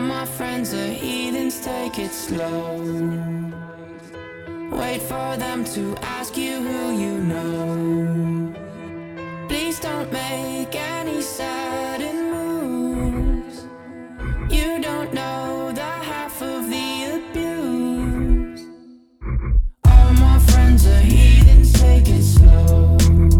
my friends are heathens, take it slow. Wait for them to ask you who you know. Please don't make any sudden moves. You don't know the half of the abuse. All my friends are heathens, take it slow.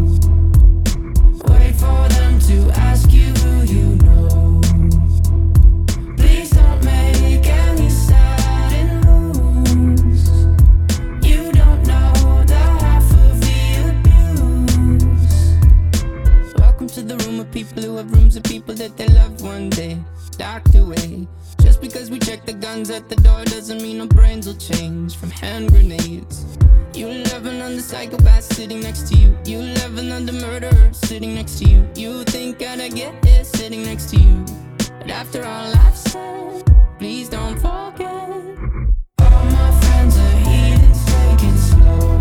Wait for them to ask you who you know. Please don't make any sudden moves. You don't know the half of the abuse. Welcome to the room of people who have rooms of people that they loved one day docked away. Just because we check the guns at the door doesn't mean our brains will change from hand grenades. You love another psychopath sitting next to you. You love another murderer sitting next to you. You think I'd get it sitting next to you. But after all I've said, please don't forget. All my friends are heathens, take it slow.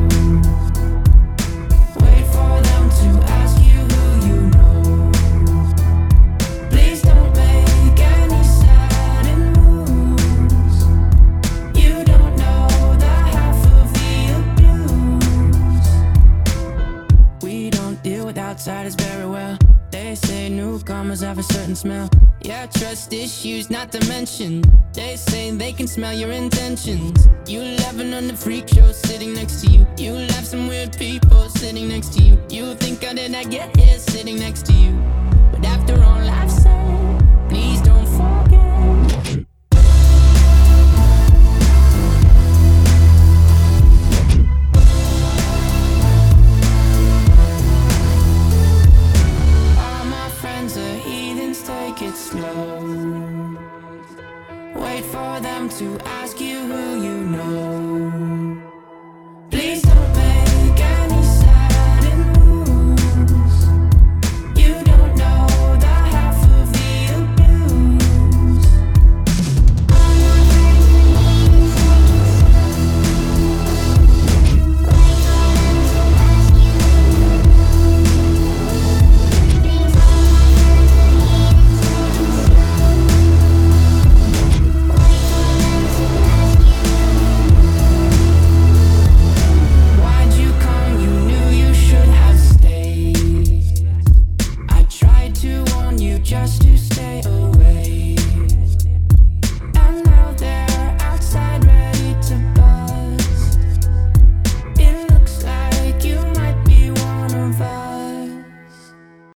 Wait for them to ask you who you know. Please don't make any sudden moves. You don't know the half of the abuse. We don't deal with outsiders very well. They say newcomers have a certain smell. Yeah, trust issues not to mention. They say they can smell your intentions. You laughing on the freak show sitting next to you. You laugh some weird people sitting next to you. You think how did I get here sitting next to you. But after all I've said, please don't forget. All my friends are heathens, take it slow. Wait for them to ask you who you know. Please don't make any sudden moves. You don't know the half of the abuse. All my friends are heathens, take it Why'd you come? You knew you should have stayed. I tried to warn you just to stay away.